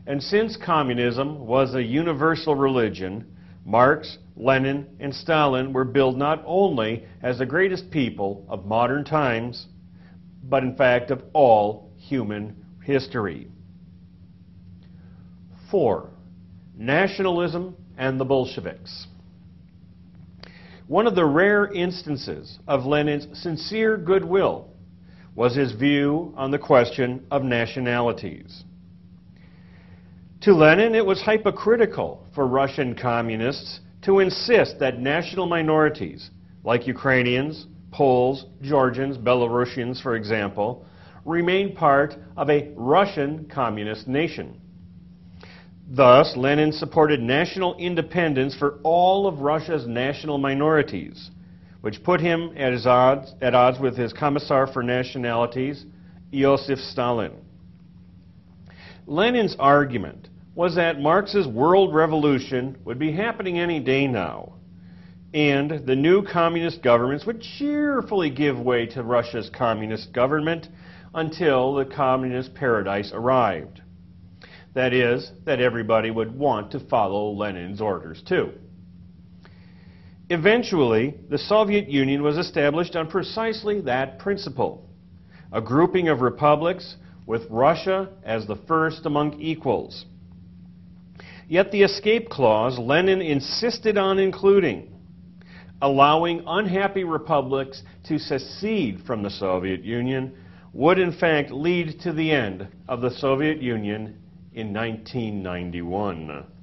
And since communism was a universal religion, Marx, Lenin, and Stalin were billed not only as the greatest people of modern times, but in fact of all human history. 4. Nationalism and the Bolsheviks. One of the rare instances of Lenin's sincere goodwill was his view on the question of nationalities. To Lenin, it was hypocritical for Russian communists to insist that national minorities, like Ukrainians, Poles, Georgians, Belarusians, for example, remain part of a Russian communist nation. Thus, Lenin supported national independence for all of Russia's national minorities, which put him at odds with his Commissar for Nationalities, Iosif Stalin. Lenin's argument was that Marx's world revolution would be happening any day now, and the new communist governments would cheerfully give way to Russia's communist government until the communist paradise arrived. That is, that everybody would want to follow Lenin's orders too. Eventually, the Soviet Union was established on precisely that principle, a grouping of republics with Russia as the first among equals. Yet the escape clause Lenin insisted on including, allowing unhappy republics to secede from the Soviet Union, would in fact lead to the end of the Soviet Union in 1991.